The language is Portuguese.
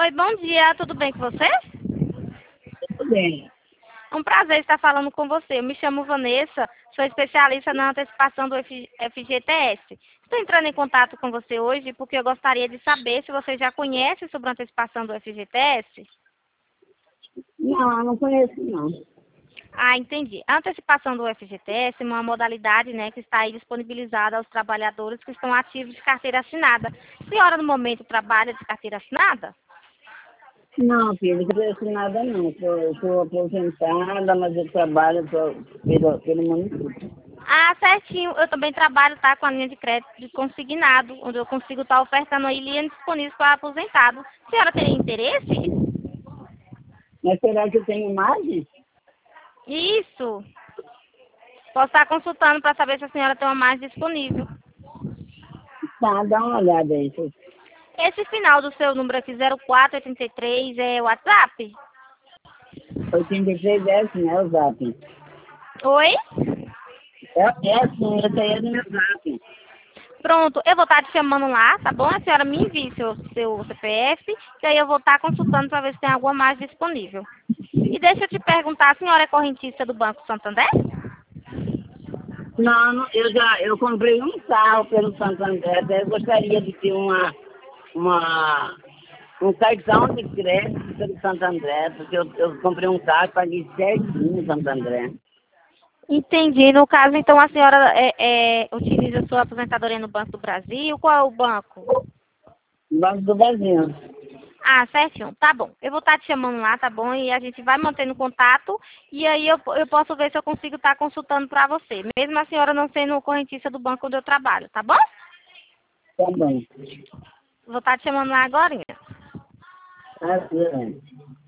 Oi, bom dia, tudo bem com você? Tudo bem. É um prazer estar falando com você. Eu me chamo Vanessa, sou especialista na antecipação do FGTS. Estou entrando em contato com você hoje porque eu gostaria de saber se você já conhece sobre a antecipação do FGTS. Não conheço, não. Ah, entendi. A antecipação do FGTS é uma modalidade, né, que está aí disponibilizada aos trabalhadores que estão ativos de carteira assinada. A senhora, no momento, trabalha de carteira assinada? Não, filho, não conheço nada, não. Sou aposentada, mas eu trabalho pelo município. Ah, certinho. Eu também trabalho, tá, com a linha de crédito de consignado, onde eu consigo estar ofertando aí linha disponível para aposentado. A senhora teria interesse? Mas será que eu tenho margem? Isso. Posso estar consultando para saber se a senhora tem uma margem disponível. Tá, dá uma olhada aí. Esse final do seu número aqui, 0483, é o WhatsApp? 83 é assim, é o zap. Oi? É assim, esse aí é do meu zap. Pronto, eu vou estar te chamando lá, tá bom? A senhora me envie seu CPF, que aí eu vou estar consultando para ver se tem alguma margem disponível. E deixa eu te perguntar, a senhora é correntista do Banco Santander? Não, eu comprei um carro pelo Santander, até eu gostaria de ter um cartão de crédito pelo Santander, porque eu comprei um carro e paguei certinho no Santander. Entendi. No caso, então, a senhora utiliza sua aposentadoria no Banco do Brasil? Qual é o banco? Banco do Brasil. Ah, certinho. Tá bom. Eu vou estar te chamando lá, tá bom? E a gente vai mantendo contato. E aí eu posso ver se eu consigo estar consultando para você. Mesmo a senhora não sendo correntista do banco onde eu trabalho, tá bom? Tá bom. Vou estar te chamando lá agora. Tá bem.